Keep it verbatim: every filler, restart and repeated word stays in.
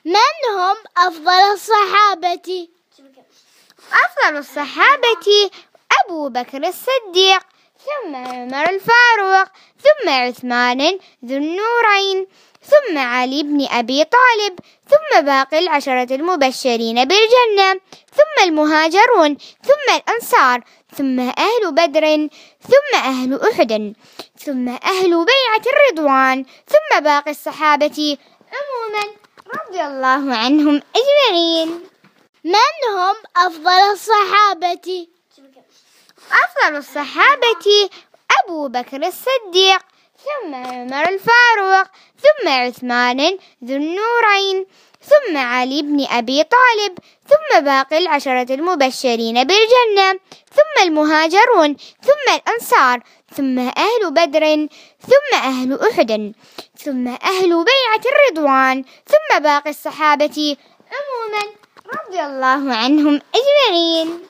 من هم أفضل الصحابة؟ أفضل الصحابة أبو بكر الصديق، ثم عمر الفاروق، ثم عثمان ذو النورين، ثم علي بن أبي طالب، ثم باقي العشرة المبشرين بالجنة، ثم المهاجرون، ثم الأنصار، ثم أهل بدر، ثم أهل أحد، ثم أهل بيعة الرضوان، ثم باقي الصحابة عموما رضي الله عنهم أجمعين. من هم أفضل الصحابة؟ أفضل الصحابة أبو بكر الصديق، ثم عمر الفاروق، ثم عثمان ذو النورين، ثم علي بن أبي طالب، ثم باقي العشرة المبشرين بالجنة، ثم المهاجرون، ثم الأنصار، ثم أهل بدر، ثم أهل أحد، ثم أهل بيعة الرضوان، ثم باقي الصحابة عموما رضي الله عنهم أجمعين.